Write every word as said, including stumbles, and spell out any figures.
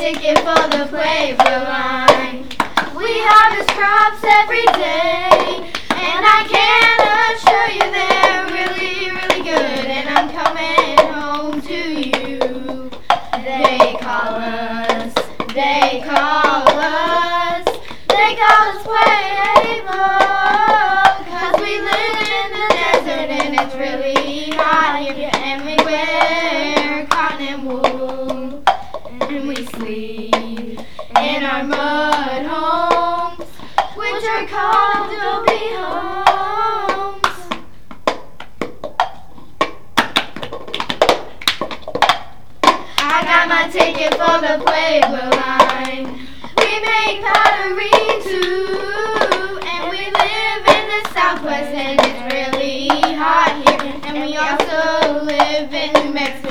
ticket for the Pueblo line. We harvest crops every day, and I can assure you they're really, really good. And I'm coming home to you. They call us, they call us, they call us Pueblo, 'cause we live in the desert and it's really hot here, and we wear cotton and wool, and we sleep in our mud homes, which are called adobe homes. I got my ticket for the Pueblo line. We make pottery too, and we live in the Southwest and it's really hot here, and we also live in New Mexico.